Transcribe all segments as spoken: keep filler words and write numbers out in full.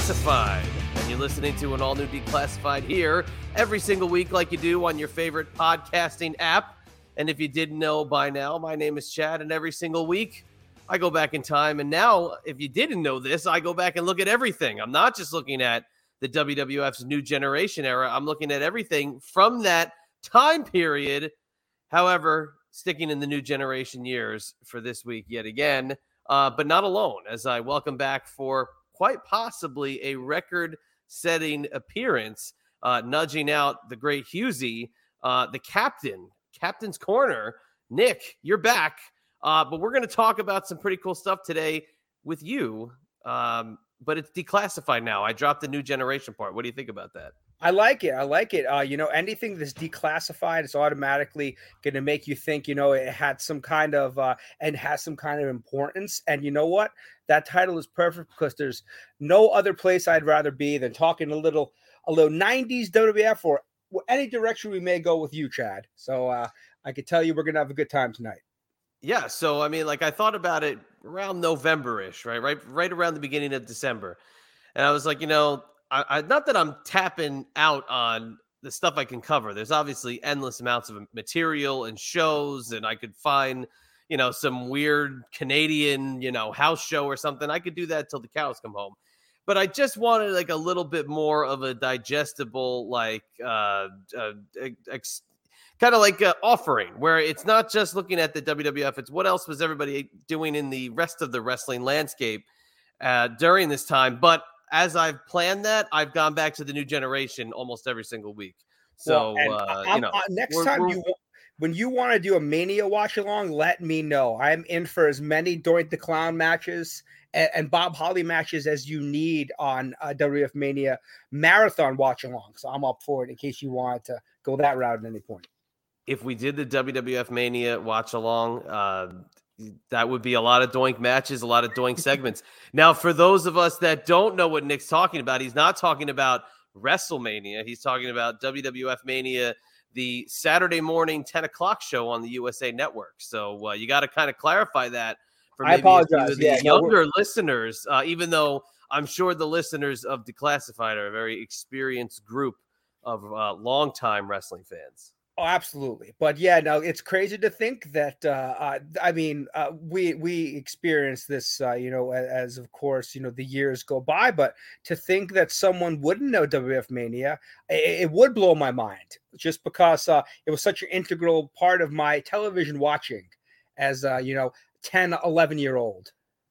Declassified, and you're listening to an all-new Declassified here every single week like you do on your favorite podcasting app. And if you didn't know by now, my name is Chad, and every single week I go back in time. And now, if you didn't know this, I go back and look at everything. I'm not just looking at the W W F's New Generation era. I'm looking at everything from that time period. However, sticking in the New Generation years for this week yet again, uh, but not alone, as I welcome back for quite possibly a record-setting appearance, uh, nudging out the great Husey, uh, the captain, Captain's Corner. Nick, you're back, uh, but we're going to talk about some pretty cool stuff today with you, um, but it's declassified now. I dropped the New Generation part. What do you think about that? I like it. I like it. Uh, you know, anything that's declassified is automatically going to make you think, you know, it had some kind of, uh, and has some kind of importance. And you know what? That title is perfect because there's no other place I'd rather be than talking a little, a little nineties W W F or any direction we may go with you, Chad. So uh, I could tell you we're going to have a good time tonight. Yeah. So, I mean, like I thought about it around November-ish, right? Right, right around the beginning of December. And I was like, you know, I, I, not that I'm tapping out on the stuff I can cover. There's obviously endless amounts of material and shows, and I could find, you know, some weird Canadian, you know, house show or something. I could do that till the cows come home. But I just wanted like a little bit more of a digestible, like, uh, uh, ex- kind of like an offering where it's not just looking at the W W F. It's what else was everybody doing in the rest of the wrestling landscape uh, during this time. But as I've planned that, I've gone back to the New Generation almost every single week. So, well, uh, you know, uh, next we're, time we're, you, when you want to do a Mania watch along, let me know. I'm in for as many Doink the Clown matches and, and Bob Holly matches as you need on uh, W W F Mania marathon watch along. So I'm up for it in case you wanted to go that route at any point. If we did the W W F Mania watch along, uh, that would be a lot of Doink matches, a lot of Doink segments. Now, for those of us that don't know what Nick's talking about, he's not talking about WrestleMania. He's talking about W W F Mania, the Saturday morning ten o'clock show on the U S A Network. So uh, you got to kind of clarify that for maybe I a few of the yeah, younger no, listeners, uh, even though I'm sure the listeners of Declassified are a very experienced group of uh, longtime wrestling fans. Oh, absolutely. But yeah, no, it's crazy to think that, uh, uh, I mean, uh, we, we experience this, uh, you know, as, as of course, you know, the years go by, but to think that someone wouldn't know W W F Mania, it, it would blow my mind just because uh, it was such an integral part of my television watching as, uh, you know, ten, eleven year old.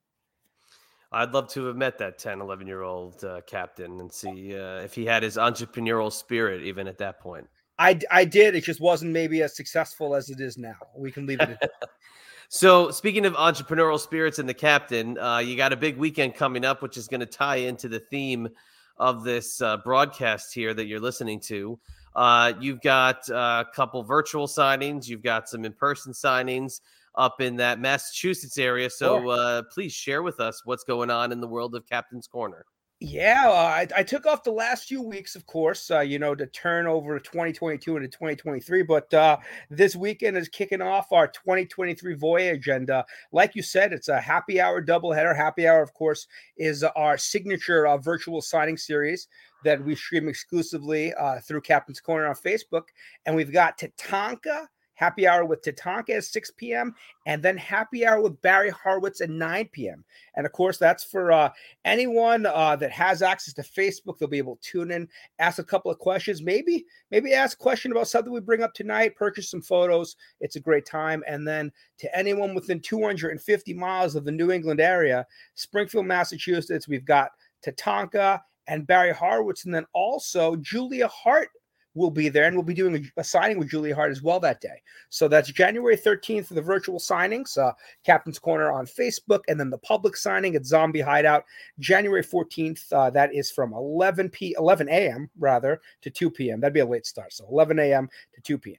I'd love to have met that ten, eleven year old uh, captain and see uh, if he had his entrepreneurial spirit even at that point. I, I did. It just wasn't maybe as successful as it is now. We can leave it at that. So speaking of entrepreneurial spirits and the captain, uh, you got a big weekend coming up, which is going to tie into the theme of this uh, broadcast here that you're listening to. Uh, you've got uh, a couple virtual signings. You've got some in-person signings up in that Massachusetts area. So Sure. uh, please share with us what's going on in the world of Captain's Corner. Yeah, uh, I, I took off the last few weeks, of course, uh, you know, to turn over twenty twenty-two into twenty twenty-three. But uh, this weekend is kicking off our twenty twenty-three Voyage. And uh, like you said, it's a happy hour doubleheader. Happy hour, of course, is our signature uh, virtual signing series that we stream exclusively uh, through Captain's Corner on Facebook. And we've got Tatanka. Happy hour with Tatanka at six p.m. and then happy hour with Barry Horowitz at nine p.m. And of course, that's for uh, anyone uh, that has access to Facebook. They'll be able to tune in, ask a couple of questions, maybe, maybe ask a question about something we bring up tonight, purchase some photos. It's a great time. And then to anyone within two hundred fifty miles of the New England area, Springfield, Massachusetts, we've got Tatanka and Barry Horowitz, and then also Julia Hart will be there, and we'll be doing a, a signing with Julia Hart as well that day. So that's January thirteenth for the virtual signings, uh, Captain's Corner on Facebook, and then the public signing at Zombie Hideout, January fourteenth. Uh, that is from eleven a.m. rather to two p.m. That'd be a late start, so eleven a.m. to two p.m.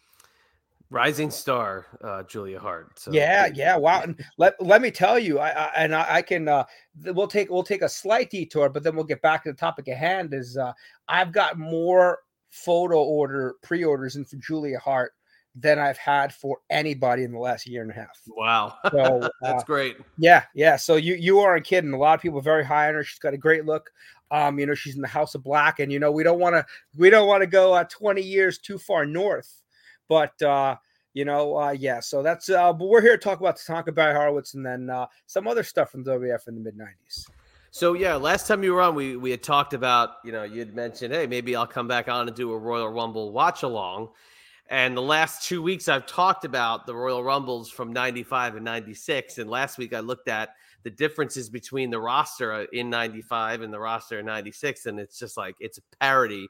Rising star, uh, Julia Hart. So yeah, yeah, wow. And let let me tell you, I, I and I, I can uh, we'll take we'll take a slight detour, but then we'll get back to the topic at hand. Is uh, I've got more photo order pre-orders in for Julia Hart than I've had for anybody in the last year and a half. Wow. So that's uh, great. Yeah. Yeah. So you, you aren't kidding. A lot of people are very high on her. She's got a great look. Um, you know, she's in the House of Black, and you know, we don't want to we don't want to go uh, twenty years too far north, but uh, you know, uh, yeah. So that's uh, but we're here to talk about Tatanka Barry Horowitz, and then uh, some other stuff from W W F in the mid nineties. So yeah, last time you were on, we we had talked about, you know, you'd mentioned, hey, maybe I'll come back on and do a Royal Rumble watch along. And the last two weeks I've talked about the Royal Rumbles from ninety-five and ninety-six. And last week I looked at the differences between the roster in ninety-five and the roster in ninety-six. And it's just like, it's a parody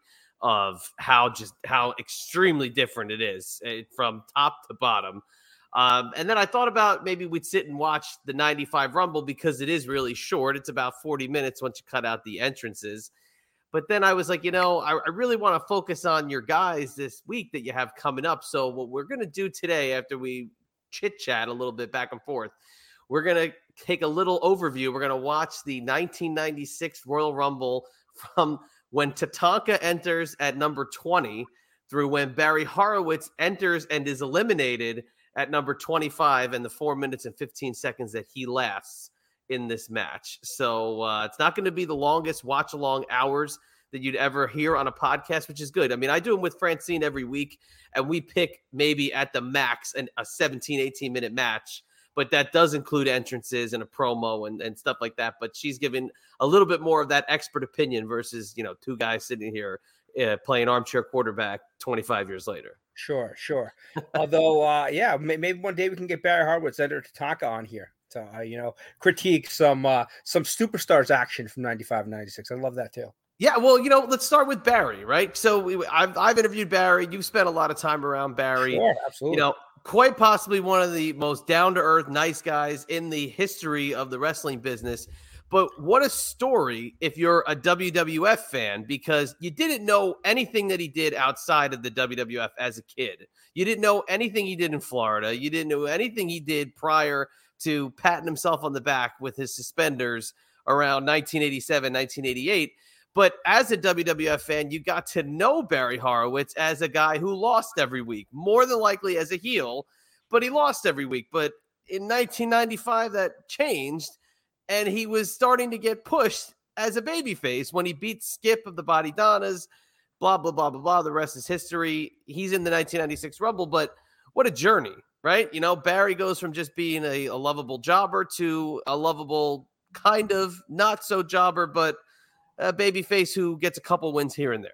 of how just how extremely different it is from top to bottom. Um, and then I thought about maybe we'd sit and watch the ninety-five Rumble because it is really short. It's about forty minutes once you cut out the entrances. But then I was like, you know, I, I really want to focus on your guys this week that you have coming up. So what we're going to do today, after we chit chat a little bit back and forth, we're going to take a little overview. We're going to watch the nineteen ninety-six Royal Rumble from when Tatanka enters at number twenty through when Barry Horowitz enters and is eliminated at number twenty-five, and the four minutes and fifteen seconds that he lasts in this match. So uh, it's not going to be the longest watch along hours that you'd ever hear on a podcast, which is good. I mean, I do them with Francine every week, and we pick maybe at the max an, a seventeen, eighteen minute match, but that does include entrances and a promo and, and stuff like that. But she's given a little bit more of that expert opinion versus, you know, two guys sitting here uh, playing armchair quarterback twenty-five years later. Sure, sure. Although, uh, yeah, maybe one day we can get Barry Horowitz, Ender Tatanka on here to, uh, you know, critique some uh, some superstars action from ninety-five and ninety-six. I love that too. Yeah, well, you know, let's start with Barry, right? So we, I've I've interviewed Barry. You've spent a lot of time around Barry. Sure, absolutely. You know, quite possibly one of the most down to earth, nice guys in the history of the wrestling business. But what a story if you're a W W F fan, because you didn't know anything that he did outside of the W W F as a kid. You didn't know anything he did in Florida. You didn't know anything he did prior to patting himself on the back with his suspenders around nineteen eighty-seven, nineteen eighty-eight. But as a W W F fan, you got to know Barry Horowitz as a guy who lost every week, more than likely as a heel, but he lost every week. But in nineteen ninety-five, that changed. And he was starting to get pushed as a babyface when he beat Skip of the Body Donnas, blah, blah, blah, blah, blah. The rest is history. He's in the nineteen ninety-six Rumble, but what a journey, right? You know, Barry goes from just being a, a lovable jobber to a lovable kind of not so jobber, but a babyface who gets a couple wins here and there.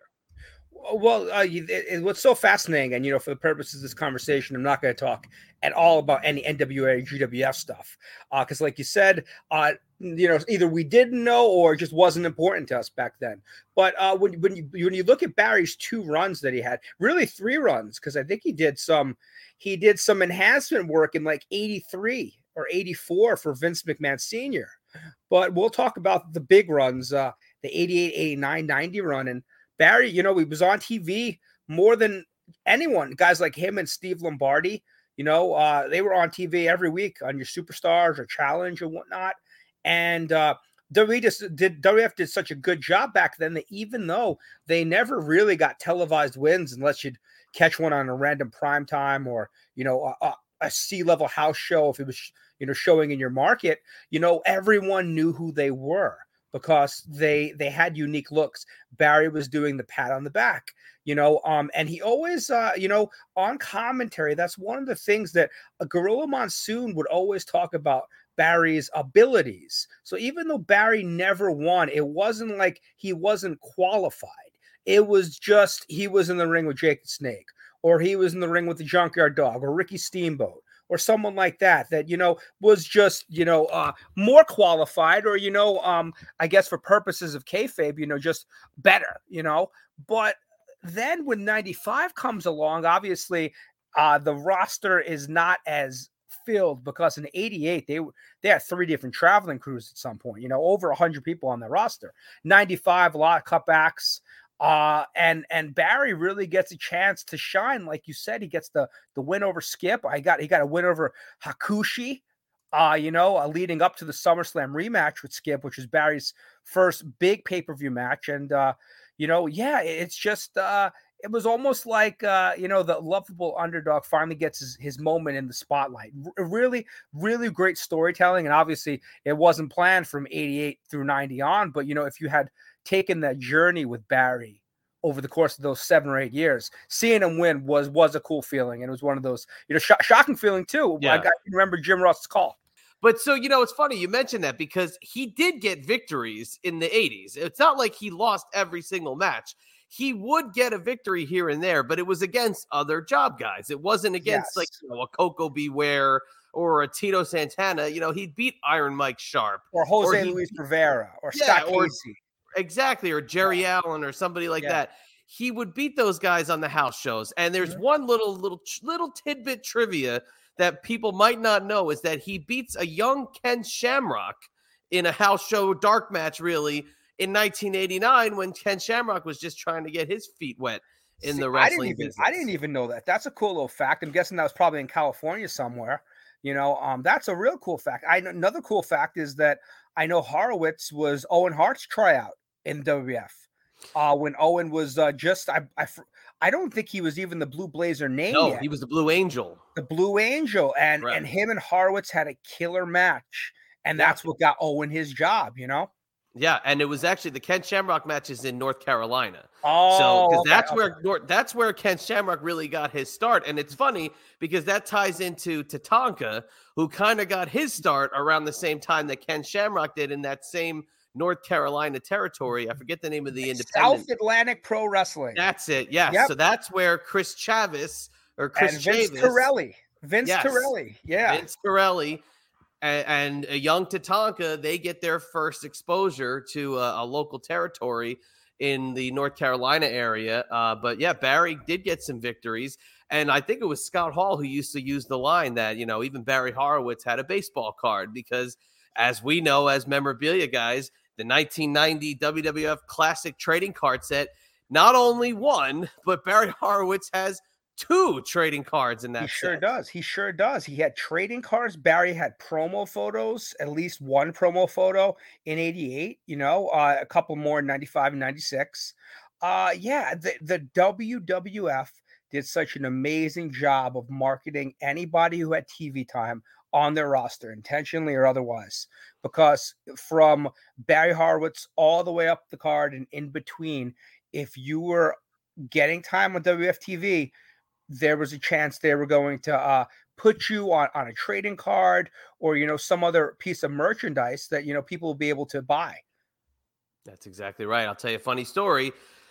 Well, uh, it, it, what's so fascinating, and, you know, for the purposes of this conversation, I'm not going to talk at all about any N W A or G W F stuff. Because uh, like you said, uh, you know, either we didn't know or it just wasn't important to us back then. But uh, when, when, you, when you look at Barry's two runs that he had, really three runs, because I think he did some, he did some enhancement work in like eighty-three or eighty-four for Vince McMahon Senior But we'll talk about the big runs, uh, the eighty-eight, eighty-nine, ninety run. And Barry, you know, he was on T V more than anyone. Guys like him and Steve Lombardi, you know, uh, they were on T V every week on your Superstars or Challenge or whatnot. And uh, W W F just did, W W F did such a good job back then that even though they never really got televised wins unless you'd catch one on a random prime time or, you know, a, a C-level house show, if it was, you know, showing in your market, you know, everyone knew who they were, because they they had unique looks. Barry was doing the pat on the back, you know, um, and he always, uh, you know, on commentary, that's one of the things that a Gorilla Monsoon would always talk about, Barry's abilities. So even though Barry never won, it wasn't like he wasn't qualified. It was just he was in the ring with Jake the Snake, or he was in the ring with the Junkyard Dog, or Ricky Steamboat, or someone like that, that, you know, was just, you know, uh, more qualified, or, you know, um, I guess for purposes of kayfabe, you know, just better, you know. But then when ninety-five comes along, obviously uh, the roster is not as filled, because in eighty-eight, they they had three different traveling crews at some point, you know, over one hundred people on the roster. ninety-five, a lot of cutbacks. Uh, and and Barry really gets a chance to shine, like you said. He gets the the win over Skip. I got he got a win over Hakushi. Uh, you know, uh, leading up to the SummerSlam rematch with Skip, which is Barry's first big pay per view match. And uh, you know, yeah, it's just uh, it was almost like uh, you know, the lovable underdog finally gets his, his moment in the spotlight. R- really, really great storytelling, and obviously it wasn't planned from eighty-eight through ninety on. But you know, if you had taken that journey with Barry over the course of those seven or eight years, seeing him win was was a cool feeling. And it was one of those, you know, sh- shocking feeling too. Yeah. I got to remember Jim Ross's call. But so, you know, it's funny you mentioned that because he did get victories in the eighties. It's not like he lost every single match. He would get a victory here and there, but it was against other job guys. It wasn't against Yes. like, you know, a Coco Beware or a Tito Santana. You know, he'd beat Iron Mike Sharp. Or Jose Or he- Luis Rivera or Yeah, Scott or- Casey. Exactly. Or Jerry Allen or somebody like Yeah. that. He would beat those guys on the house shows. And there's Mhm. one little, little, little tidbit trivia that people might not know is that he beats a young Ken Shamrock in a house show dark match, really, in nineteen eighty-nine when Ken Shamrock was just trying to get his feet wet in See, the I wrestling didn't even business. I didn't even know that. That's a cool little fact. I'm guessing that was probably in California somewhere. You know, um, that's a real cool fact. I another cool fact is that I know Horowitz was Owen Hart's tryout in W W F. Uh, when Owen was uh, just I, I I don't think he was even the Blue Blazer name No, yet. he was the Blue Angel. The Blue Angel, and Right. and him and Horowitz had a killer match, and Yeah. that's what got Owen his job. You know. Yeah, and it was actually the Ken Shamrock matches in North Carolina. Oh, So, because okay, that's okay. where Nor- that's where Ken Shamrock really got his start, and it's funny because that ties into Tatanka, who kind of got his start around the same time that Ken Shamrock did in that same North Carolina territory. I forget the name of the independent. South Atlantic Pro Wrestling. That's it. Yes. Yep. So that's where Chris Chavis or Chris and Vince Chavis, Torelli. Vince Yes. Torelli. Yeah. Vince Corelli, and, and a young Tatanka, they get their first exposure to a, a local territory in the North Carolina area. Uh, but yeah, Barry did get some victories. And I think it was Scott Hall who used to use the line that, you know, even Barry Horowitz had a baseball card because, as we know, as memorabilia guys, the nineteen ninety W W F Classic trading card set, not only one, but Barry Horowitz has two trading cards in that He sure set. does. He sure does. He had trading cards. Barry had promo photos, at least one promo photo in eighty-eight, you know, uh, a couple more in ninety-five and ninety-six. Uh, yeah, the, the W W F did such an amazing job of marketing anybody who had T V time on their roster, intentionally or otherwise, because from Barry Horowitz all the way up the card and in between, if you were getting time on W W F T V, there was a chance they were going to uh, put you on, on a trading card or, you know, some other piece of merchandise that, you know, people will be able to buy. That's exactly right. I'll tell you a funny story.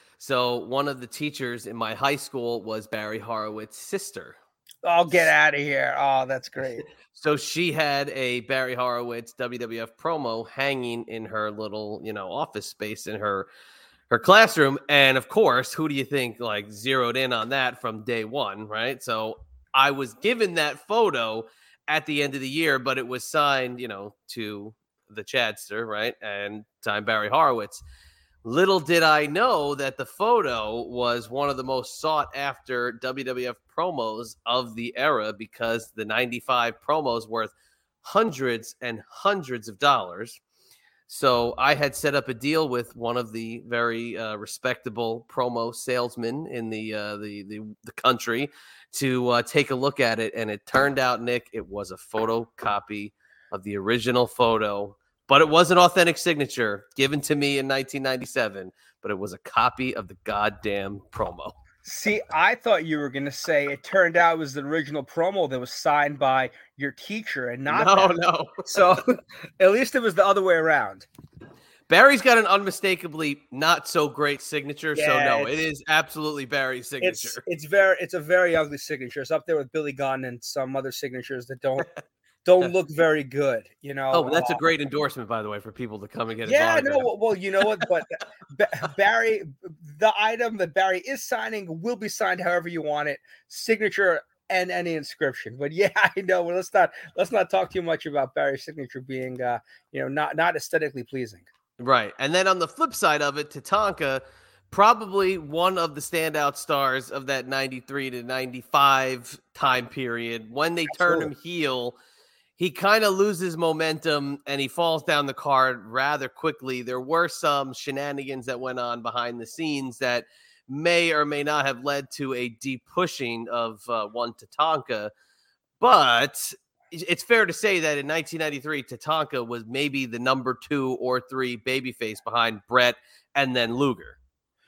So one of the teachers in my high school was Barry Horowitz's sister. Oh, get out of here. Oh, that's great. So she had a Barry Horowitz W W F promo hanging in her little, you know, office space in her her classroom. And of course, who do you think like zeroed in on that from day one, right? So I was given that photo at the end of the year, but it was signed, you know, to the Chadster, right? And signed Barry Horowitz. Little did I know that the photo was one of the most sought after W W F promos of the era because the ninety-five promos worth hundreds and hundreds of dollars. So I had set up a deal with one of the very uh, respectable promo salesmen in the uh, the, the the country to uh, take a look at it, and it turned out, Nick, it was a photocopy of the original photo. But it was an authentic signature given to me in nineteen ninety-seven, but it was a copy of the goddamn promo. See, I thought you were going to say it turned out it was the original promo that was signed by your teacher and not No, them. no. So at least it was the other way around. Barry's got an unmistakably not so great signature, so Yeah, no, it it's- is absolutely Barry's It's signature. it's very it's a very ugly signature. It's up there with Billy Gunn and some other signatures that don't don't look very good, you know. Oh, but that's uh, a great endorsement, by the way, for people to come and get his Yeah, autograph. no, well, well, you know what? But Ba- Barry, the item that Barry is signing will be signed however you want it, signature and any inscription. But yeah, I know. Well, let's not let's not talk too much about Barry's signature being, uh, you know, not not aesthetically pleasing. Right. And then on the flip side of it, Tatanka, probably one of the standout stars of that ninety-three to ninety-five time period. When they turn him heel, he kind of loses momentum and he falls down the card rather quickly. There were some shenanigans that went on behind the scenes that may or may not have led to a deep pushing of uh, one Tatanka. But it's fair to say that in nineteen ninety-three, Tatanka was maybe the number two or three babyface behind Bret and then Luger.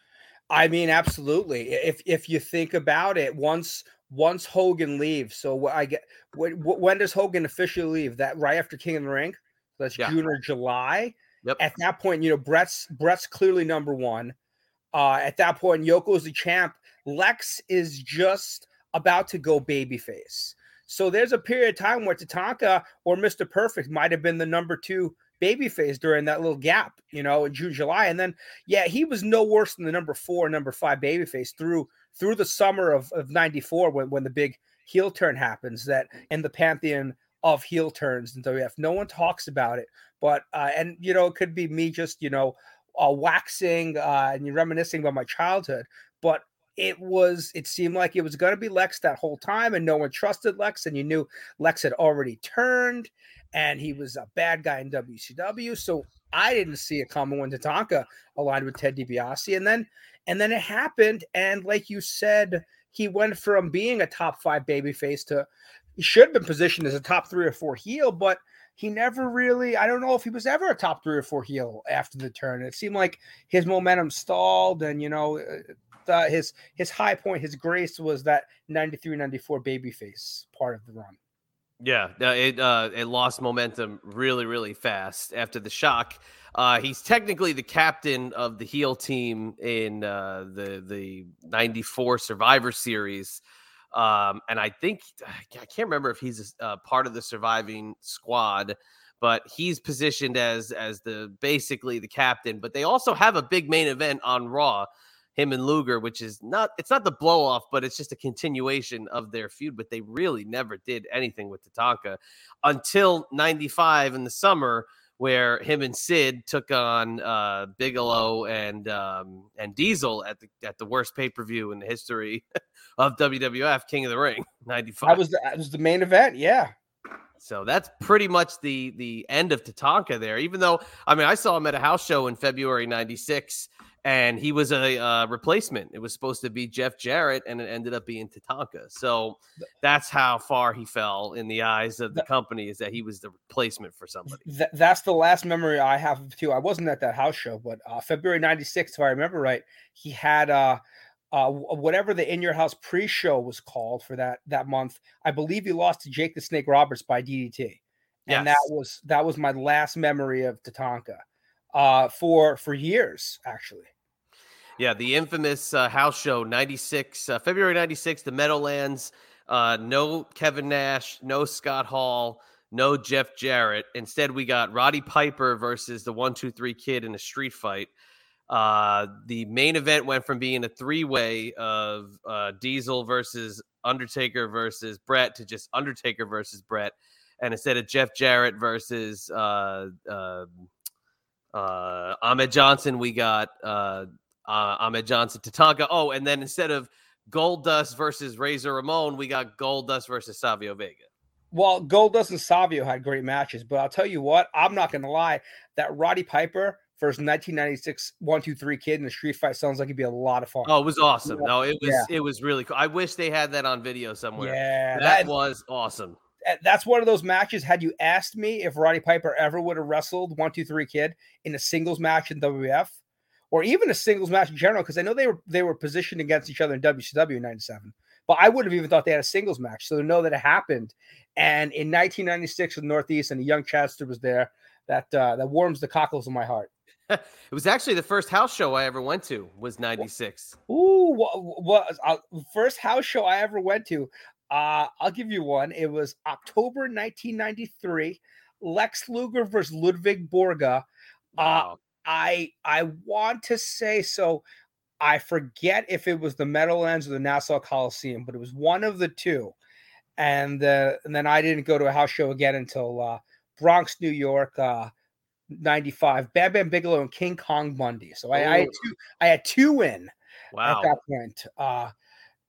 I mean, absolutely. If if you think about it, once once Hogan leaves, so I get when, when does Hogan officially leave? That right after King of the Ring? That's yeah. June or July. Yep. At that point, you know, Bret's Bret's clearly number one. Uh, at that point, Yoko's the champ. Lex is just about to go babyface. So there's a period of time where Tatanka or Mister Perfect might have been the number two babyface during that little gap, you know, in June, July. And then, yeah, he was no worse than the number four, number five babyface through through the summer of, of ninety-four when, when the big heel turn happens, that in the pantheon of heel turns in W W F. No one talks about it. But, uh, and, you know, it could be me just, you know, uh, waxing uh, and reminiscing about my childhood. But it was, it seemed like it was going to be Lex that whole time, and no one trusted Lex, and you knew Lex had already turned, and he was a bad guy in W C W. So I didn't see it coming when Tatanka aligned with Ted DiBiase, and then, and then it happened. And like you said, he went from being a top five babyface to, he should have been positioned as a top three or four heel, but he never really, I don't know if he was ever a top three or four heel after the turn. It seemed like his momentum stalled, and, you know, Uh, his his high point, his grace was that ninety-three ninety-four babyface part of the run. Yeah, it uh, it lost momentum really, really fast after the shock. Uh, he's technically the captain of the heel team in uh, the the ninety-four Survivor Series, um, and I think I can't remember if he's a, uh, part of the surviving squad, but he's positioned as as the basically the captain. But they also have a big main event on Raw, him and Luger, which is not, it's not the blow off, but it's just a continuation of their feud. But they really never did anything with Tatanka until ninety-five in the summer, where him and Sid took on uh, Bigelow and um, and Diesel at the at the worst pay per view in the history of W W F, King of the Ring, ninety-five. That was the, that was the main event, yeah. So that's pretty much the the end of Tatanka there. Even though, I mean, I saw him at a house show in February ninety-six. And he was a uh, replacement. It was supposed to be Jeff Jarrett, and it ended up being Tatanka. So that's how far he fell in the eyes of the company, is that he was the replacement for somebody. Th- that's the last memory I have of too. I wasn't at that house show, but uh, February ninety-six, if I remember right, he had uh, uh, whatever the In Your House pre-show was called for that that month. I believe he lost to Jake the Snake Roberts by D D T, and yes. that was that was my last memory of Tatanka uh, for for years, actually. Yeah, the infamous uh, house show, ninety-six, uh, February ninety-six, the Meadowlands. Uh, no Kevin Nash, no Scott Hall, no Jeff Jarrett. Instead, we got Roddy Piper versus the one two three Kid in a street fight. Uh, the main event went from being a three-way of uh, Diesel versus Undertaker versus Bret to just Undertaker versus Bret. And instead of Jeff Jarrett versus uh, uh, uh, Ahmed Johnson, we got... Uh, Uh, Ahmed Johnson, Tatanka. Oh, and then instead of Goldust versus Razor Ramon, we got Goldust versus Savio Vega. Well, Goldust and Savio had great matches, but I'll tell you what, I'm not going to lie. That Roddy Piper versus nineteen ninety-six one two three Kid in the street fight sounds like it'd be a lot of fun. Oh, it was awesome. No, it was yeah. it was really cool. I wish they had that on video somewhere. Yeah, that, that was awesome. That's one of those matches. Had you asked me if Roddy Piper ever would have wrestled one two three Kid in a singles match in W W F, or even a singles match in general, because I know they were they were positioned against each other in W C W in ninety-seven. But I would have even thought they had a singles match. So to know that it happened. And in nineteen ninety-six with Northeast and the young Chadster was there, that uh, that warms the cockles of my heart. It was actually the first house show I ever went to was ninety-six. Ooh, what, what uh, first house show I ever went to? Uh, I'll give you one. It was October nineteen ninety-three. Lex Luger versus Ludwig Borga. Uh, wow. I I want to say so. I forget if it was the Meadowlands or the Nassau Coliseum, but it was one of the two. And uh, and then I didn't go to a house show again until uh, Bronx, New York, uh, ninety-five. Bam Bam Bigelow and King Kong Bundy. So I, I had two. I had two in wow. at that point. Uh,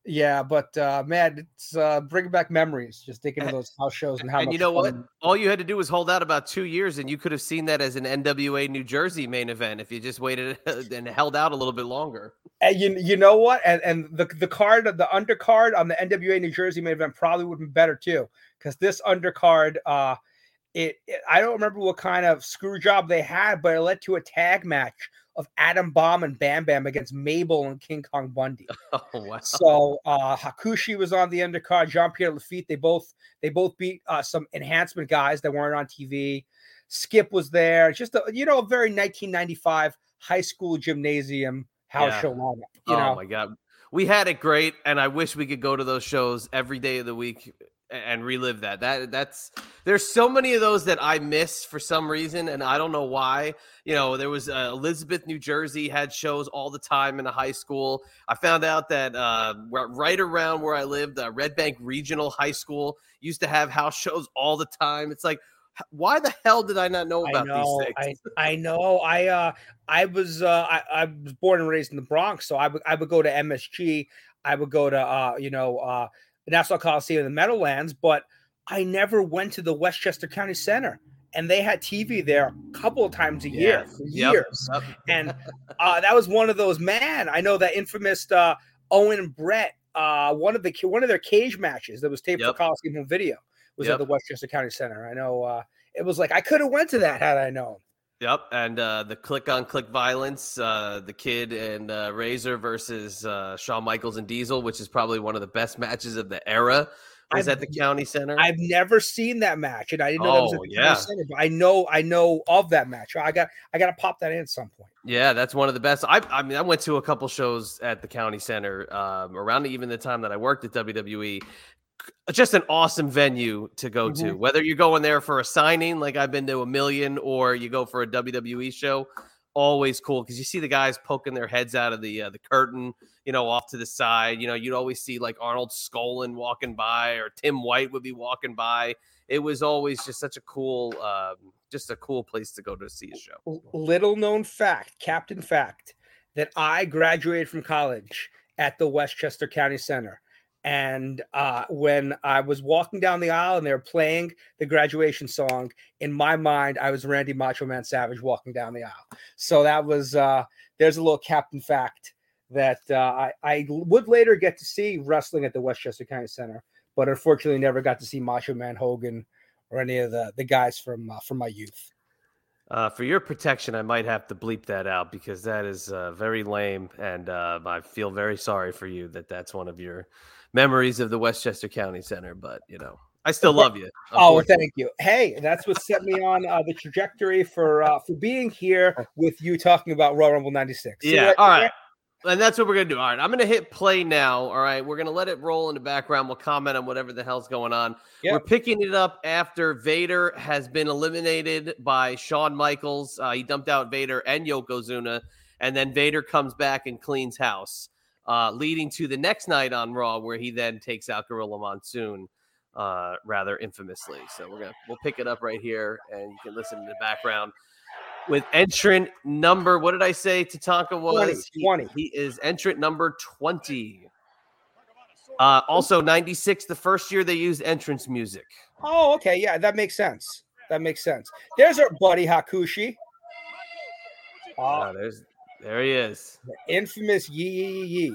Yeah, but uh, man, it's uh, bringing back memories. Just thinking of those house shows and how And much you know what? fun. All you had to do was hold out about two years, and you could have seen that as an N W A New Jersey main event if you just waited and held out a little bit longer. And you, you know what? And and the the card, the undercard on the N W A New Jersey main event probably would have been better too, because this undercard, uh, it, it I don't remember what kind of screw job they had, but it led to a tag match of Adam Bomb and Bam Bam against Mabel and King Kong Bundy. Oh wow! So uh, Hakushi was on the undercard. Jean-Pierre Lafitte. They both they both beat uh, some enhancement guys that weren't on T V. Skip was there. Just a, you know, a very nineteen ninety-five high school gymnasium house Yeah. show lineup. You Oh know? my god, we had it great, and I wish we could go to those shows every day of the week and relive that. That that's there's so many of those that I miss for some reason, and I don't know why. You know, there was uh, Elizabeth, New Jersey had shows all the time in a high school. I found out that uh, right around where I lived, uh, Red Bank Regional High School used to have house shows all the time. It's like, why the hell did I not know about I know, these things? I, I know. I uh, I was uh, I, I was born and raised in the Bronx, so I would I would go to M S G. I would go to uh, you know, uh, the Nassau Coliseum in the Meadowlands, but I never went to the Westchester County Center. And they had T V there a couple of times a year Yes. for Yep. years. Yep. And uh, that was one of those, man, I know that infamous uh, Owen and Brett, uh, one of the one of their cage matches that was taped Yep. for Coliseum Home Video was Yep. at the Westchester County Center. I know uh, it was like, I could have went to that had I known. Yep, and uh, the click-on-click violence, uh, the Kid and uh, Razor versus uh, Shawn Michaels and Diesel, which is probably one of the best matches of the era, was I've- at the County Center. I've never seen that match, and I didn't know that was at Oh, the yeah. County Center, but I know I know of that match. I got I got to pop that in at some point. Yeah, that's one of the best. I, I mean, I went to a couple shows at the County Center um, around even the time that I worked at W W E. Just an awesome venue to go to. Mhm. Whether you're going there for a signing, like I've been to a million, or you go for a W W E show, always cool because you see the guys poking their heads out of the uh, the curtain, you know, off to the side. You know, you'd always see like Arnold Skolin walking by, or Tim White would be walking by. It was always just such a cool, um, just a cool place to go to see a show. Little known fact, Captain Fact, that I graduated from college at the Westchester County Center. And uh, when I was walking down the aisle and they were playing the graduation song, in my mind, I was Randy Macho Man Savage walking down the aisle. So that was, uh, there's a little Captain Fact that uh, I, I would later get to see wrestling at the Westchester County Center, but unfortunately never got to see Macho Man Hogan or any of the, the guys from, uh, from my youth. Uh, for your protection, I might have to bleep that out because that is uh, very lame, and uh, I feel very sorry for you that that's one of your memories of the Westchester County Center. But you know, I still love you. Oh, thank you. Hey, that's what set me on uh, the trajectory for uh, for being here with you talking about Royal Rumble ninety-six. See Yeah, what I all did right. there? And that's what we're going to do. All right, I'm going to hit play now. All right, we're going to let it roll in the background. We'll comment on whatever the hell's going on. Yep. We're picking it up after Vader has been eliminated by Shawn Michaels. Uh, he dumped out Vader and Yokozuna, and then Vader comes back and cleans house, uh, leading to the next night on Raw where he then takes out Gorilla Monsoon, uh, rather infamously. So we're gonna we'll pick it up right here, and you can listen in the background. With entrant number, what did I say Tatanka was? twenty, He- twenty. He, is entrant number twenty. Uh, also, ninety-six, the first year they used entrance music. Oh, okay. Yeah, that makes sense. That makes sense. There's our buddy Hakushi. Oh, Uh, there's, there he is. infamous yee yee yee yee.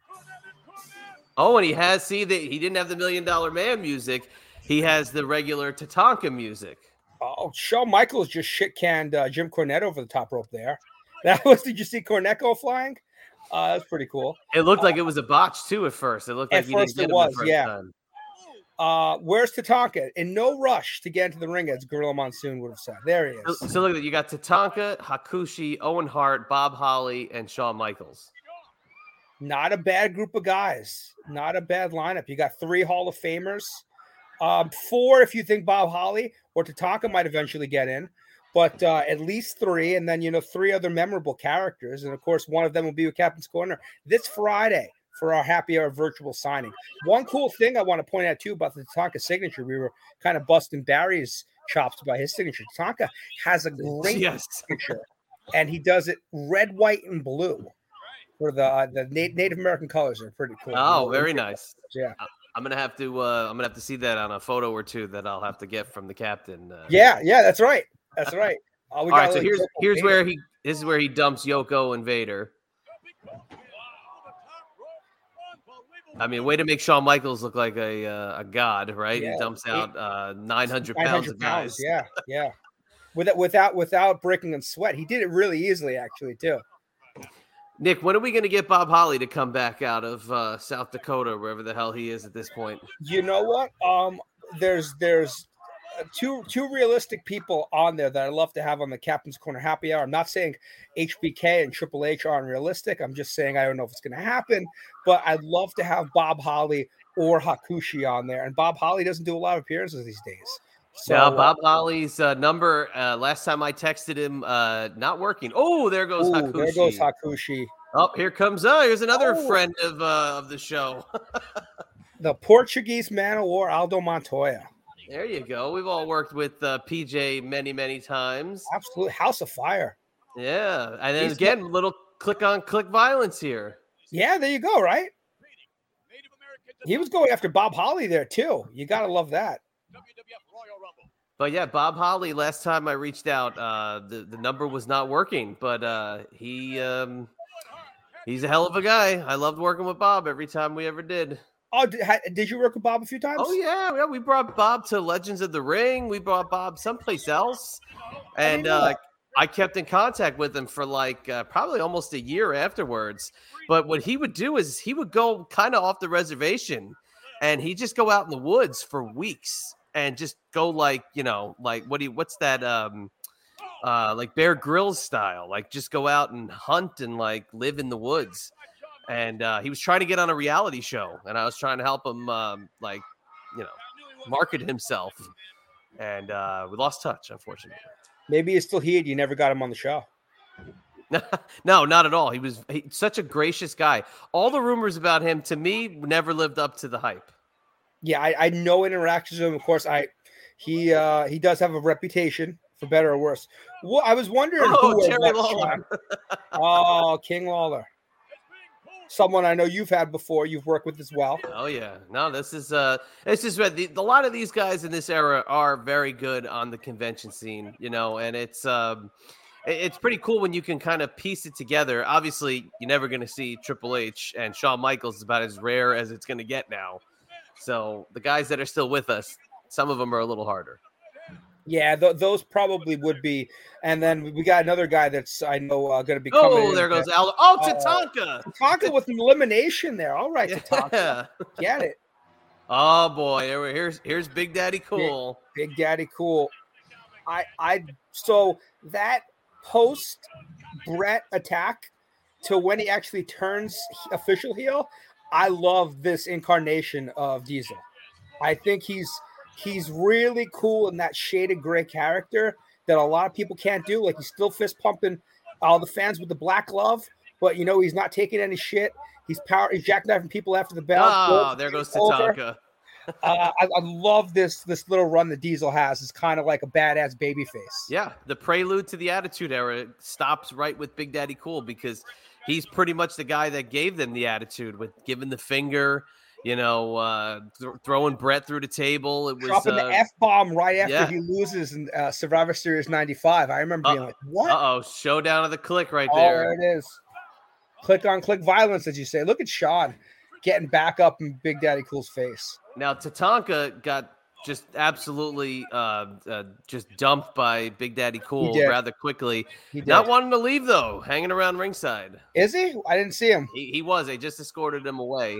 Oh, and he has, see, that he didn't have the Million Dollar Man music. He has the regular Tatanka music. Oh, Shawn Michaels just shit canned uh, Jim Cornette over the top rope there. That was. Did you see Cornette go flying? Uh, that's pretty cool. It looked like it was a botch, too, at first. It looked At like he first didn't it get him the was, first yeah. time. Uh, where's Tatanka? In no rush to get into the ring, as Gorilla Monsoon would have said. There he So, is. so look at that. You got Tatanka, Hakushi, Owen Hart, Bob Holly, and Shawn Michaels. Not a bad group of guys. Not a bad lineup. You got three Hall of Famers. Um, four if you think Bob Holly or Tatanka might eventually get in, but uh, at least three, and then you know three other memorable characters, and of course one of them will be with Captain's Corner this Friday for our happy hour virtual signing. One cool thing I want to point out too about the Tatanka signature, we were kind of busting Barry's chops by his signature. Tatanka has a great Yes. signature, and he does it red, white, and blue. for the uh, the Na- Native American colors are pretty cool. Oh, you know, very nice. Yeah, I'm gonna have to. Uh, I'm gonna have to see that on a photo or two that I'll have to get from the captain. Uh, yeah, yeah. That's right. That's right. Uh, we All got right, so like here's Yoko here's Vader. where he this is where he dumps Yoko and Vader. I mean, way to make Shawn Michaels look like a uh, a god, right? Yeah, He dumps out uh, nine hundred nine pounds hundred of pounds. guys. Yeah, yeah. Without without without breaking in sweat, he did it really easily, actually, too. Nick, when are we going to get Bob Holly to come back out of uh, South Dakota, wherever the hell he is at this point? You know what? Um, there's there's two two realistic people on there that I love to have on the Captain's Corner Happy Hour. I'm not saying H B K and Triple H are unrealistic. I'm just saying I don't know if it's going to happen, but I'd love to have Bob Holly or Hakushi on there. And Bob Holly doesn't do a lot of appearances these days. So now, Bob Holly's uh, number, uh, last time I texted him, uh, not working. Oh, there goes ooh, Hakushi. there goes Hakushi. Oh, here comes, uh, here's another Oh. friend of uh, of the show. The Portuguese man of war, Aldo Montoya. There you go. We've all worked with uh, P J many, many times. Absolutely. House of Fire. Yeah. And then He's again, not- little click on click violence here. Yeah, there you go, right? He was going after Bob Holly there, too. You got to love that. But yeah, Bob Holly, last time I reached out, uh, the, the number was not working, but uh, he um, he's a hell of a guy. I loved working with Bob every time we ever did. Oh, did, did you work with Bob a few times? Oh, yeah. yeah. We brought Bob to Legends of the Ring. We brought Bob someplace else. And uh, I kept in contact with him for like uh, probably almost a year afterwards. But what he would do is he would go kind of off the reservation and he'd just go out in the woods for weeks and just go like, you know, like what do you, what's that? Um, uh, like Bear Grylls style, like just go out and hunt and like live in the woods. And uh, he was trying to get on a reality show, and I was trying to help him, um, like, you know, market himself. And uh, we lost touch, unfortunately. Maybe he's still here. You never got him on the show. No, not at all. He was he, such a gracious guy. All the rumors about him, to me, never lived up to the hype. Yeah, I, I know interactions with him. Of course, I he uh, he does have a reputation, for better or worse. Well, I was wondering Oh, who Jerry Lawler. Oh, King Lawler. Someone I know you've had before, you've worked with as well. Oh yeah, no, this is uh, this is the, a lot of these guys in this era are very good on the convention scene, you know, and it's um, it's pretty cool when you can kind of piece it together. Obviously, you're never going to see Triple H, and Shawn Michaels is about as rare as it's going to get now. So the guys that are still with us, some of them are a little harder. Yeah, th- those probably would be. And then we got another guy that's, I know, uh, going to be coming Oh, in there goes that, Al. Oh, uh, Tatanka. Tatanka with an elimination there. All right, Yeah. Tatanka. Get it. Oh boy, here, here's here's Big Daddy Cool. Big, Big Daddy Cool. I I so that post Brett attack to when he actually turns official heel, I love this incarnation of Diesel. I think he's he's really cool in that shaded gray character that a lot of people can't do. Like, he's still fist pumping all the fans with the black glove, but you know he's not taking any shit. He's power. He's jackknifing people after the bell. Oh, there goes Tatanka. uh, I, I love this this little run that Diesel has. It's kind of like a badass baby face. Yeah, the prelude to the Attitude Era stops right with Big Daddy Cool because he's pretty much the guy that gave them the attitude with giving the finger, you know, uh, th- throwing Brett through the table. It was dropping uh, the F bomb right after yeah. he loses in uh, Survivor Series ninety-five. I remember being Uh, like, "What? Uh-oh, showdown of the click right Oh, there. there it is. Click on click violence, as you say. Look at Sean getting back up in Big Daddy Cool's face. Now, Tatanka got just absolutely uh, uh, just dumped by Big Daddy Cool did. rather quickly. He did. Not wanting to leave, though, hanging around ringside. Is he? I didn't see him. He, he was. They just escorted him away.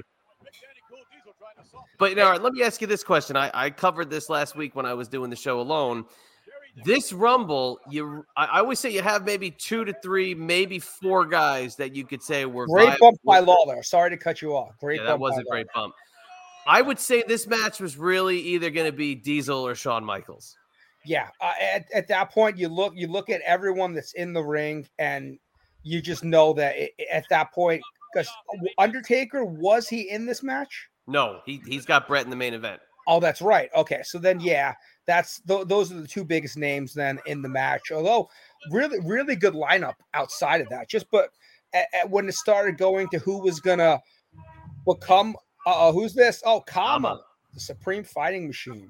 But, you know, all right, let me ask you this question. I, I covered this last week when I was doing the show alone. This Rumble, you, I, I always say you have maybe two to three, maybe four guys that you could say were Great vi- bump by Lawler. Sorry to cut you off. Great Yeah, bump that was by a great Lawler. bump. I would say this match was really either going to be Diesel or Shawn Michaels. Yeah. Uh, at, at that point, you look you look at everyone that's in the ring, and you just know that it, at that point, because Undertaker, was he in this match? No, he, he's got Brett in the main event. Oh, that's right. Okay, so then yeah, that's th- those are the two biggest names then in the match. Although really, really good lineup outside of that. Just but at, at when it started going to who was gonna become. Uh, who's this? Oh, Kama, Kama. the Supreme Fighting Machine.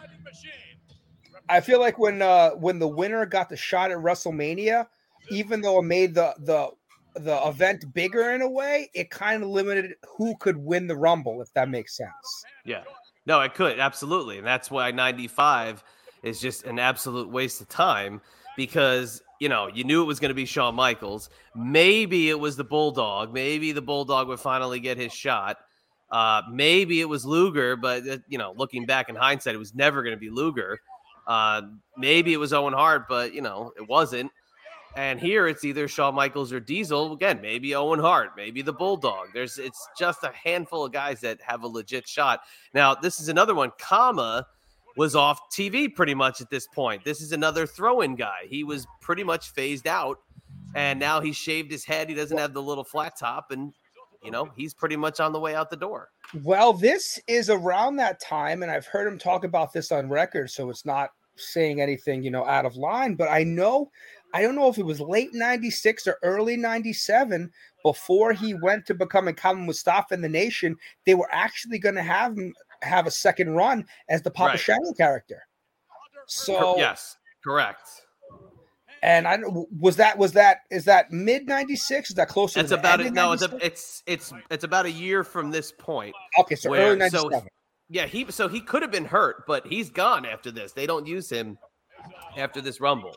I feel like when uh, when the winner got the shot at WrestleMania, even though it made the the the event bigger in a way, it kind of limited who could win the Rumble, if that makes sense. Yeah. No, it could. Absolutely. And that's why ninety-five is just an absolute waste of time because, you know, you knew it was going to be Shawn Michaels. Maybe it was the Bulldog. Maybe the Bulldog would finally get his shot. Uh, maybe it was Luger, but, uh, you know, looking back in hindsight, it was never going to be Luger. Uh, maybe it was Owen Hart, but, you know, it wasn't. And here it's either Shawn Michaels or Diesel. Again, maybe Owen Hart, maybe the Bulldog. There's it's just a handful of guys that have a legit shot. Now, this is another one. Kama was off T V pretty much at this point. This is another throw-in guy. He was pretty much phased out, and now he's shaved his head. He doesn't have the little flat top, and, you know, he's pretty much on the way out the door. Well, this is around that time, and I've heard him talk about this on record, so it's not saying anything, you know, out of line, but I know I don't know if it was late ninety-six or early ninety-seven before he went to becoming Kama Mustafa in the Nation. They were actually going to have him have a second run as the Papa Right. Shango character. So yes, correct. And I don't was that was that is that mid ninety-six? Is that closer? That's to the about end it. of No, it's a, ninety-six? it's it's it's about a year from this point. Okay, so where- early so- ninety-seven. Yeah, he so he could have been hurt, but he's gone after this. They don't use him after this Rumble.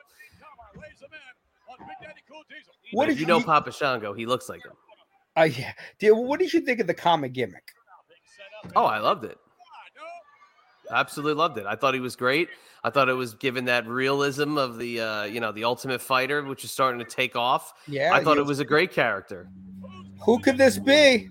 What But if did you know Papa Shango, he looks like him. Uh, yeah. Dude, what did you think of the comic gimmick? Oh, I loved it. Absolutely loved it. I thought he was great. I thought it was given that realism of the uh, you know, the Ultimate Fighter, which is starting to take off. Yeah, I thought he it was a great character. Who could this be?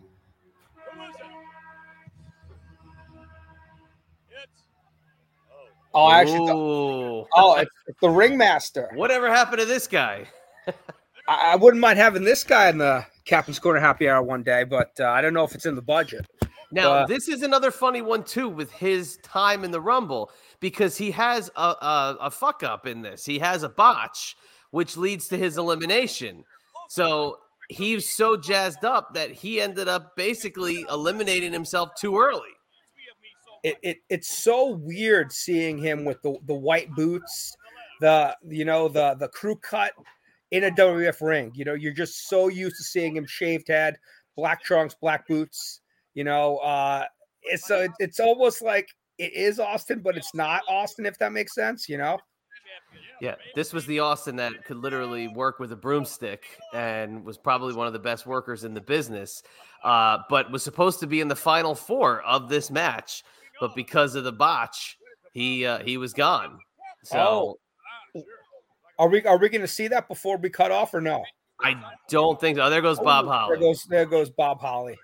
Oh, actually, the, Ooh. oh, it's, it's the Ringmaster. Whatever happened to this guy? I, I wouldn't mind having this guy in the Captain's Corner Happy Hour one day, but uh, I don't know if it's in the budget. Now, Uh, this is another funny one, too, with his time in the Rumble, because he has a, a, a fuck up in this. He has a botch, which leads to his elimination. So he's so jazzed up that he ended up basically eliminating himself too early. It, it it's so weird seeing him with the, the white boots, the you know the the crew cut in a W W F ring. You know, you're just so used to seeing him shaved head, black trunks, black boots. You know, uh, it's so it's almost like it is Austin, but it's not Austin. If that makes sense, you know. Yeah, this was the Austin that could literally work with a broomstick and was probably one of the best workers in the business, uh, but was supposed to be in the final four of this match. But because of the botch, he uh, he was gone. So Oh. Are we are we going to see that before we cut off or no? I don't think so. Oh, there goes Bob There Holly. goes there goes Bob Holly.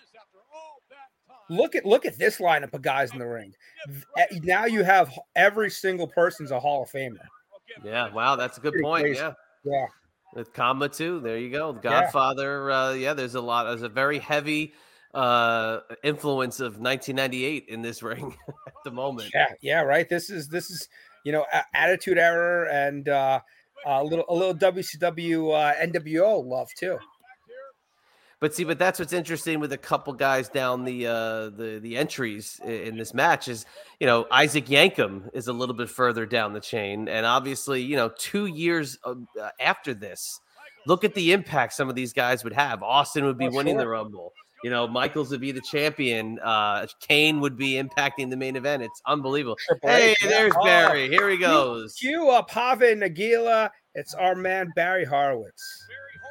Look at look at this lineup of guys in the ring. Now you have every single person's a Hall of Famer. Yeah, wow, that's a good Pretty point. crazy. Yeah, Yeah. with Kama too. There you go. The Yeah. Godfather. Uh, yeah, there's a lot. There's a very heavy uh, influence of nineteen ninety-eight in this ring at the moment. Yeah, yeah, right. This is this is you know a- Attitude Error and uh, a little a little W C W uh, N W O love too. But see, but that's what's interesting with a couple guys down the uh, the the entries i- in this match is, you know, Isaac Yankem is a little bit further down the chain, and obviously, you know, two years uh, after this, look at the impact some of these guys would have. Austin would be Oh, winning the sure. Rumble. You know, Michaels would be the champion. Uh, Kane would be impacting the main event. It's unbelievable. Triple Hey, H, yeah. there's Oh, Barry. Here he goes. Cue up Pave Nagila. It's our man Barry Horowitz.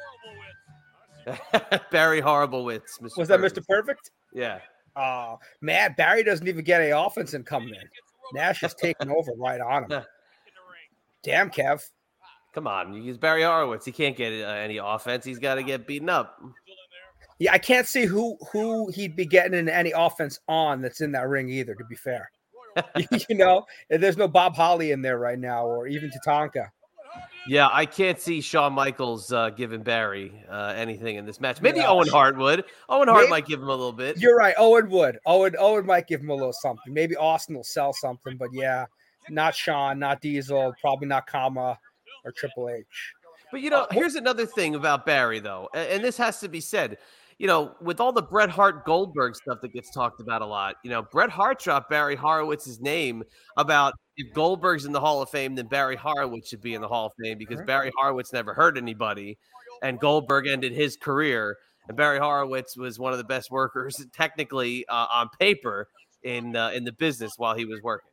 Barry Horriblewitz. Mister Was that Perfect. Mister Perfect? Yeah. Oh man, Barry doesn't even get any offense in coming in. Nash is taking over right on him. Damn, Kev. Come on, he's Barry Horowitz. He can't get uh, any offense. He's got to get beaten up. Yeah, I can't see who who he'd be getting in any offense on that's in that ring either. To be fair, you know, there's no Bob Holly in there right now, or even Tatanka. Yeah, I can't see Shawn Michaels uh, giving Barry uh, anything in this match. Maybe Yeah. Owen Hart would. Owen Hart Maybe- might give him a little bit. You're right. Owen would. Owen Owen might give him a little something. Maybe Austin will sell something, but yeah, not Sean, not Diesel, probably not Kama or Triple H. But, you know, Uh, here's another thing about Barry, though, and, and this has to be said. You know, with all the Bret Hart Goldberg stuff that gets talked about a lot, you know, Bret Hart dropped Barry Horowitz's name about if Goldberg's in the Hall of Fame, then Barry Horowitz should be in the Hall of Fame because Barry Horowitz never hurt anybody and Goldberg ended his career. And Barry Horowitz was one of the best workers, technically uh, on paper, in uh, in the business while he was working.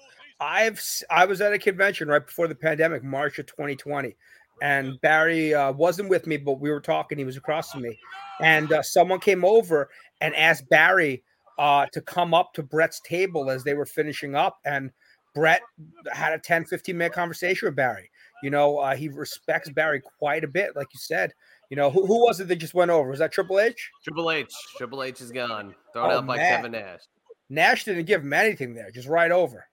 I've I was at a convention right before the pandemic, March of twenty twenty. And Barry uh, wasn't with me, but we were talking. He was across from me. And uh, someone came over and asked Barry uh, to come up to Bret's table as they were finishing up. And Bret had a ten, fifteen minute conversation with Barry. You know, uh, he respects Barry quite a bit, like you said. You know, who, who was it that just went over? Was that Triple H? Triple H. Triple H is gone. Thrown Oh, out by man. Kevin Nash. Nash didn't give him anything there, just right over.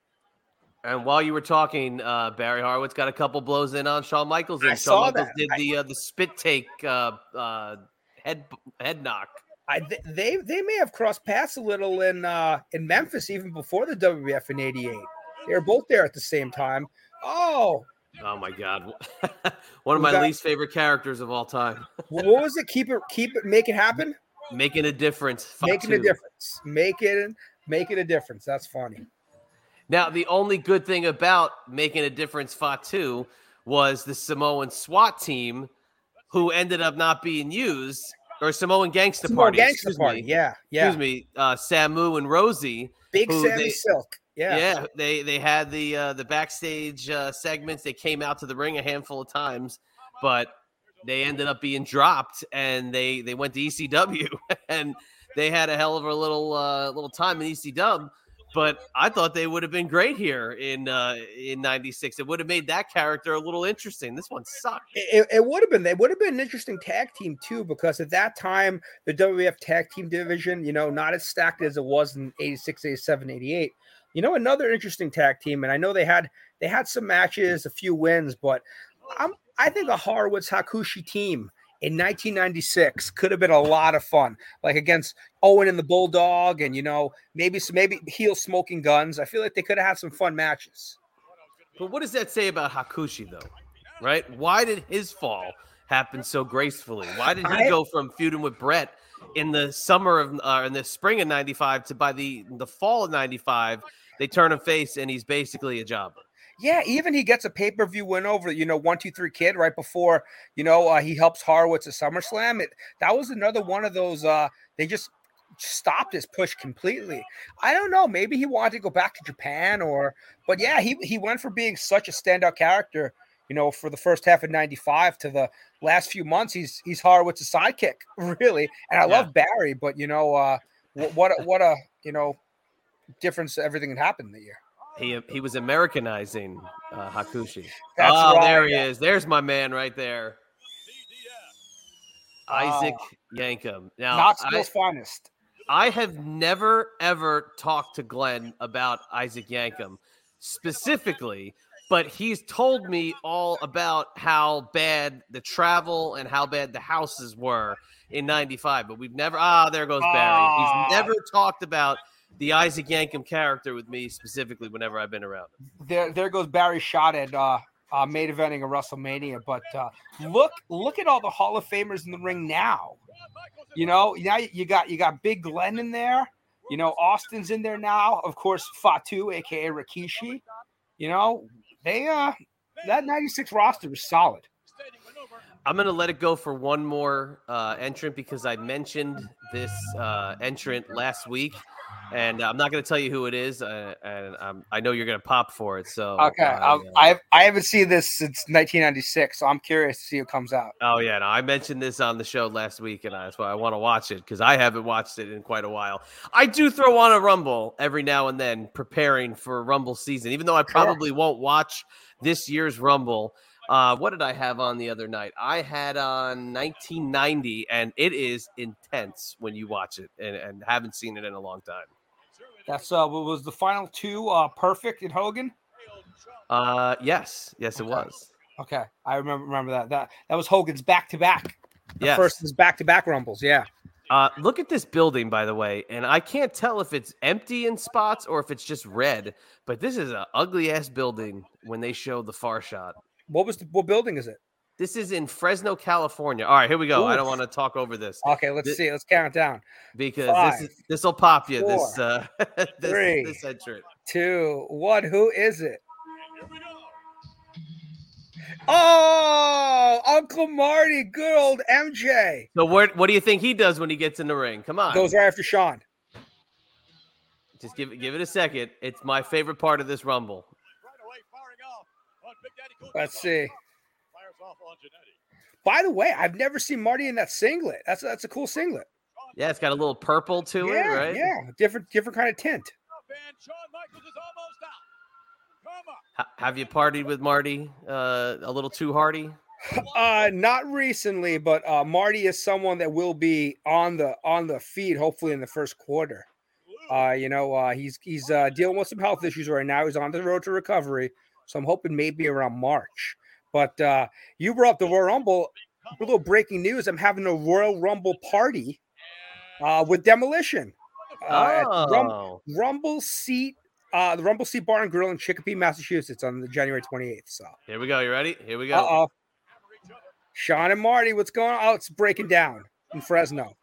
And while you were talking, uh, Barry Horowitz got a couple blows in on Shawn Michaels. And I Shawn saw Michaels that. did I- the uh, the spit take uh, uh, head head knock. I th- they they may have crossed paths a little in uh, in Memphis even before the W W F in eighty-eight. They were both there at the same time. Oh, Oh my God, one of We my got- least favorite characters of all time. what was it? Keep it, keep it, make it happen. Making a difference. Making Fatu. a difference. Make it, make it a difference. That's funny. Now, the only good thing about making a difference, Fatu, was the Samoan SWAT team, who ended up not being used, or Samoan Gangsta Samoa Party. Gangsta excuse Party. me. Yeah, yeah. Excuse me, uh, Samu and Rosie. Big who Sammy they- Silk. Yeah. Yeah, they they had the uh, the backstage uh, segments. They came out to the ring a handful of times, but they ended up being dropped, and they they went to E C W, and they had a hell of a little uh, little time in E C W. But I thought they would have been great here in uh, in ninety-six. It would have made that character a little interesting. This one sucked. It, it would have been. They would have been an interesting tag team too, because at that time the W W F tag team division, you know, not as stacked as it was in eighty-six, eighty-seven, eighty-eight. You know, another interesting tag team, and I know they had they had some matches, a few wins, but I'm I think a Horowitz Hakushi team in nineteen ninety-six could have been a lot of fun, like against Owen and the Bulldog, and you know, maybe some maybe heel Smoking Guns. I feel like they could have had some fun matches. But what does that say about Hakushi, though? Right? Why did his fall happen so gracefully? Why did he I- go from feuding with Brett in the summer of uh, in the spring of ninety-five to by the the fall of ninety-five? They turn him face, and he's basically a jobber. Yeah, even he gets a pay per view win over, you know, one two three Kid right before, you know, uh, he helps Horowitz at SummerSlam. It that was another one of those. Uh, they just stopped his push completely. I don't know. Maybe he wanted to go back to Japan, or, but yeah, he he went from being such a standout character, you know, for the first half of ninety-five to the last few months. He's he's Horowitz's sidekick, really. And I Yeah. love Barry, but you know, uh, what what a, what a you know difference everything that happened that year. He he was Americanizing uh, Hakushi. That's oh, there right. he is. There's my man right there, Isaac Ah. Yankum. Now, Knoxville's I, finest. I have never ever talked to Glenn about Isaac Yankum specifically, but he's told me all about how bad the travel and how bad the houses were in ninety-five. But we've never. Ah, there goes Barry. Ah. He's never talked about the Isaac Yankum character with me specifically whenever I've been around him. There, there goes Barry shot at uh, uh, main eventing a WrestleMania. But uh, look, look at all the Hall of Famers in the ring now. You know, now you got you got Big Glenn in there. You know, Austin's in there now. Of course, Fatu, aka Rikishi. You know, they uh, that ninety-six roster is solid. I'm going to let it go for one more uh, entrant because I mentioned this uh, entrant last week, and I'm not going to tell you who it is, uh, and um, I know you're going to pop for it. So Okay, I, um, uh, I I haven't seen this since nineteen ninety-six, so I'm curious to see who comes out. oh yeah, no, I mentioned this on the show last week, and I, that's why I want to watch it because I haven't watched it in quite a while. I do throw on a Rumble every now and then, preparing for Rumble season, even though I probably won't watch this year's Rumble. Uh, what did I have on the other night? I had on nineteen ninety, and it is intense when you watch it, and, and haven't seen it in a long time. That's uh, what was the final two? Uh, Perfect and Hogan. Uh, yes, yes, it Okay. was. Okay, I remember remember that. That that was Hogan's back to back. The Yes. first is back to back Rumbles. Yeah. Uh, look at this building, by the way, and I can't tell if it's empty in spots or if it's just red. But this is an ugly ass building when they show the far shot. What was the what building is it? This is in Fresno, California. All right, here we go. Oof. I don't want to talk over this. Okay, let's this, see. Let's count down. Because Five, this is this will pop you. Four, this uh, this, three, this entrant. Two, one. Who is it? Oh, Uncle Marty, good old M J. So what what do you think he does when he gets in the ring? Come on. Goes right after Shawn. Just give it give it a second. It's my favorite part of this Rumble. Let's see. By the way, I've never seen Marty in that singlet. That's that's a cool singlet. Yeah, it's got a little purple to yeah, it, right? Yeah, different different kind of tint. H- have you partied with Marty uh, a little too hardy? Uh, not recently, but uh, Marty is someone that will be on the on the feed hopefully in the first quarter. Uh, you know, uh, he's he's uh, dealing with some health issues right now. He's on the road to recovery, so I'm hoping maybe around March. But uh, you brought up the Royal Rumble. A little breaking news: I'm having a Royal Rumble party uh, with Demolition. Uh, oh. at Rum- Rumble Seat, uh, the Rumble Seat Bar and Grill in Chicopee, Massachusetts, on the January twenty-eighth. So here we go. You ready? Here we go. Uh oh. Shawn and Marty, what's going on? Oh, it's breaking down in Fresno.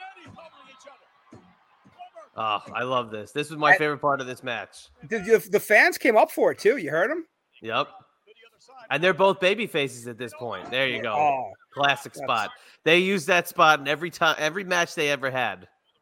Oh, I love this. This was my I, favorite part of this match. The, the, the fans came up for it too. You heard them? Yep. And they're both baby faces at this point. There you go. Oh, classic spot. They use that spot in every time, every match they ever had.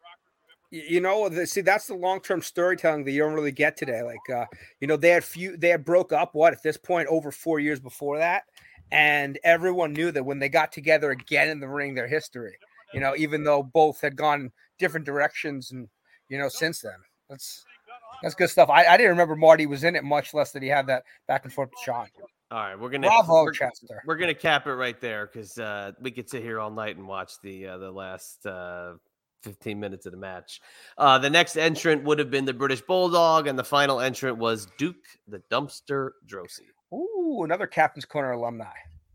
You know, the, see, that's the long-term storytelling that you don't really get today. Like, uh, you know, they had few, they had broke up. What at this point over four years before that, and everyone knew that when they got together again in the ring, their history. You know, even though both had gone different directions, and you know, since then, that's that's good stuff. I, I didn't remember Marty was in it, much less that he had that back and forth with Shawn. All right, we're gonna Bravo, we're, Chester. We're gonna cap it right there because uh, we could sit here all night and watch the uh, the last uh, fifteen minutes of the match. Uh, the next entrant would have been the British Bulldog, and the final entrant was Duke the Dumpster Droese. Ooh, another Captain's Corner alumni.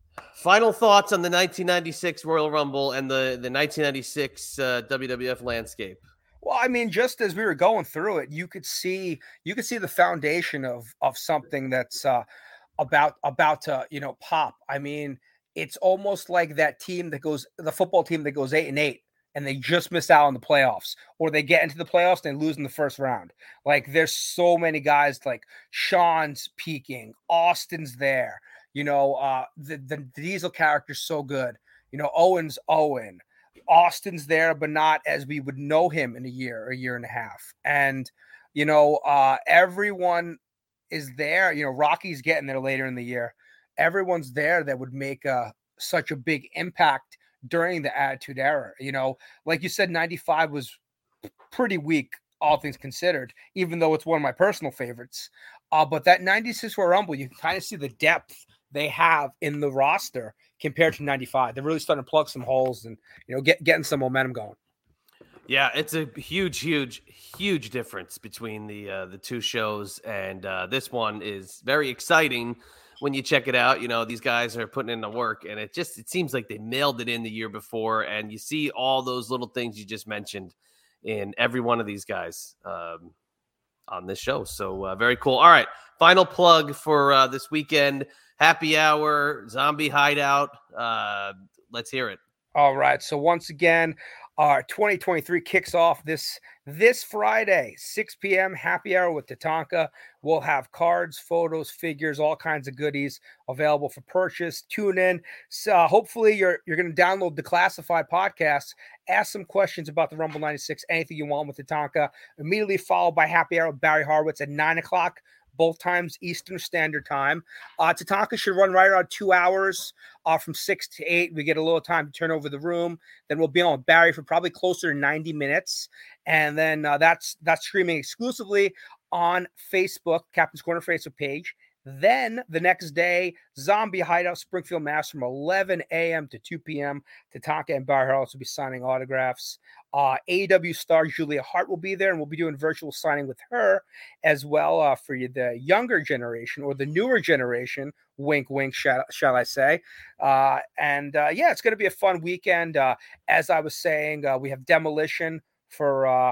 Final thoughts on the nineteen ninety-six Royal Rumble and the the nineteen ninety-six uh, W W F landscape. Well, I mean, just as we were going through it, you could see you could see the foundation of of something that's uh, about about to you know pop. I mean, it's almost like that team that goes the football team that goes eight and eight, and they just miss out on the playoffs, or they get into the playoffs and they lose in the first round. Like, there's so many guys like Shawn's peaking, Austin's there. You know, uh, the the Diesel character's so good. You know, Owen's Owen. Austin's there, but not as we would know him in a year, a year and a half. And, you know, uh, everyone is there. You know, Rocky's getting there later in the year. Everyone's there that would make a, such a big impact during the Attitude Era. You know, like you said, ninety-five was pretty weak, all things considered, even though it's one of my personal favorites. Uh, but that ninety-six Royal Rumble, you can kind of see the depth they have in the roster compared to ninety-five. They're really starting to plug some holes and, you know, get, getting some momentum going. Yeah, it's a huge, huge, huge difference between the uh, the two shows. And uh, this one is very exciting when you check it out. You know, these guys are putting in the work, and it just, it seems like they mailed it in the year before. And you see all those little things you just mentioned in every one of these guys um, on this show. So uh, very cool. All right. Final plug for uh, this weekend. Happy Hour, Zombie Hideout. Uh, let's hear it. All right. So once again, our twenty twenty-three kicks off this this Friday, six p.m. Happy Hour with Tatanka. We'll have cards, photos, figures, all kinds of goodies available for purchase. Tune in. So uh, hopefully you're you're going to download the Classified podcast. Ask some questions about the Rumble ninety-six, anything you want with Tatanka. Immediately followed by Happy Hour with Barry Horowitz at nine o'clock. Both times Eastern Standard Time. Uh, Tatanka should run right around two hours uh, from six to eight. We get a little time to turn over the room. Then we'll be on with Barry for probably closer to ninety minutes. And then uh, that's that's streaming exclusively on Facebook, Captain's Corner Facebook page. Then the next day, Zombie Hideout, Springfield, Mass, from eleven a.m. to two p.m. Tatanka and Barry Horowitz will be signing autographs. Uh, A E W star Julia Hart will be there, and we'll be doing virtual signing with her as well uh, for you, the younger generation or the newer generation. Wink, wink, shall, shall I say. Uh, and, uh, yeah, it's going to be a fun weekend. Uh, as I was saying, uh, we have Demolition for uh,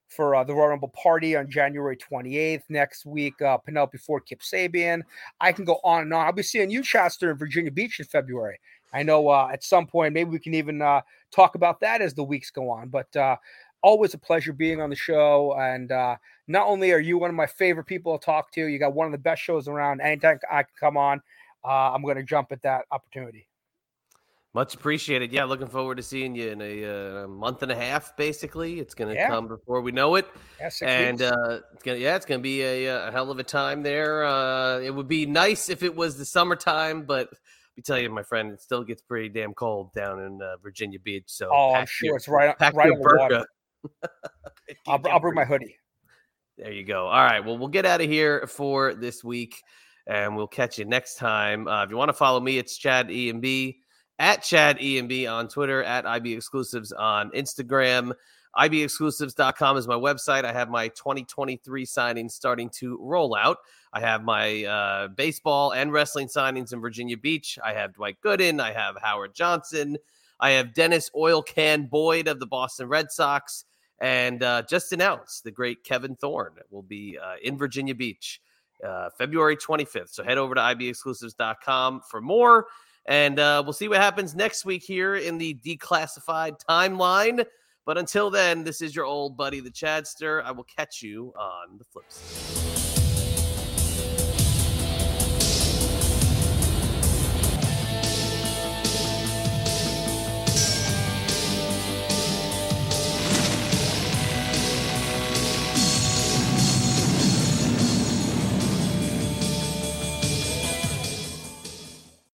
for uh, the Royal Rumble party on January twenty-eighth. Next week, uh, Penelope Ford, Kip Sabian. I can go on and on. I'll be seeing you, Chester, in Virginia Beach in February. I know uh, at some point, maybe we can even uh, talk about that as the weeks go on. But uh, always a pleasure being on the show. And uh, not only are you one of my favorite people to talk to, you got one of the best shows around. Anytime I can come on, uh, I'm going to jump at that opportunity. Much appreciated. Yeah, looking forward to seeing you in a, uh, month and a half. Basically, it's going to yeah. come before we know it. Yeah, six and weeks. Uh, it's gonna, yeah, it's going to be a, a hell of a time there. Uh, it would be nice if it was the summertime, but let me tell you, my friend, it still gets pretty damn cold down in uh, Virginia Beach. So, oh, I'm sure your, it's right, right on the water. I'll, I'll bring my hoodie. There you go. All right. Well, we'll get out of here for this week, and we'll catch you next time. Uh, if you want to follow me, it's Chad E M B. At Chad E M B on Twitter, at I B Exclusives on Instagram. I B exclusives dot com is my website. I have my twenty twenty-three signings starting to roll out. I have my uh, baseball and wrestling signings in Virginia Beach. I have Dwight Gooden. I have Howard Johnson. I have Dennis Oil Can Boyd of the Boston Red Sox. And uh, just announced the great Kevin Thorne will be uh, in Virginia Beach uh, February twenty-fifth. So head over to I B exclusives dot com for more. And uh, we'll see what happens next week here in the Declassified timeline. But until then, this is your old buddy, the Chadster. I will catch you on the flip side.